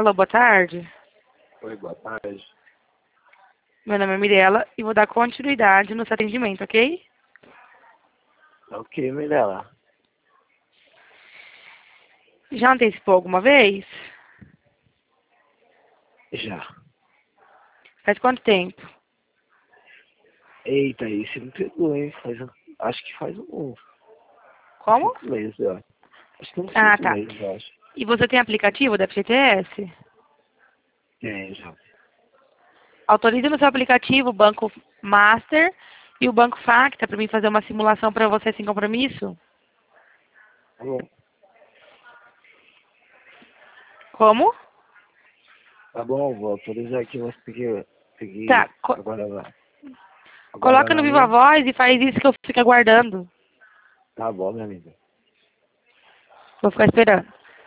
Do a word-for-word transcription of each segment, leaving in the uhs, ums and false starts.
Alô, boa tarde. Oi, boa tarde. Meu nome é Mirella e vou dar continuidade no seu atendimento, ok? Ok, Mirella. Já antecipou alguma vez? Já. Faz quanto tempo? Eita, aí você me pegou, hein? Faz, um- acho que faz um, Como? cinco meses, eu acho. Acho que uns Ah, cinco tá. meses, eu acho. E você tem aplicativo da F G T S? É, já. Autorize no seu aplicativo o Banco Master e o Banco Facta para mim fazer uma simulação para você sem compromisso? Tá bom. Como? Tá bom, vou autorizar aqui, mas peguei, Tá. peguei Co agora lá. Agora coloca no na Viva linha. Voz e faz isso que eu fico aguardando. Tá bom, minha amiga. Vou ficar esperando.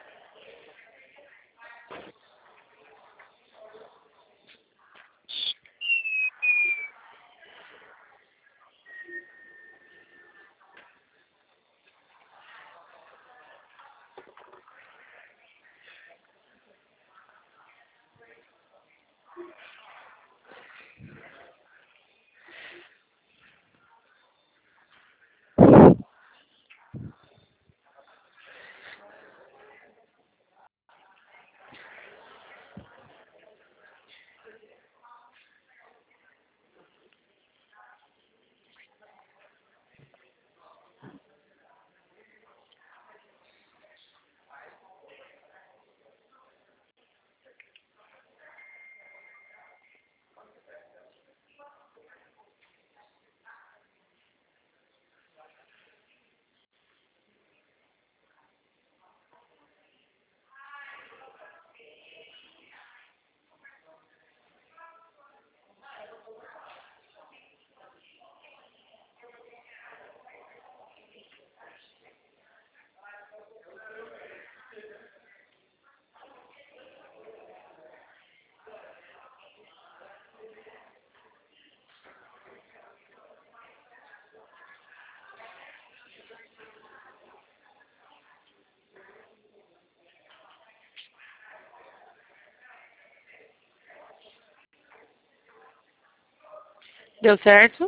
Deu certo?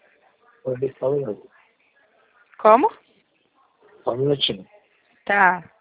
Oi, só um minuto. Como? Só um minutinho. Tá.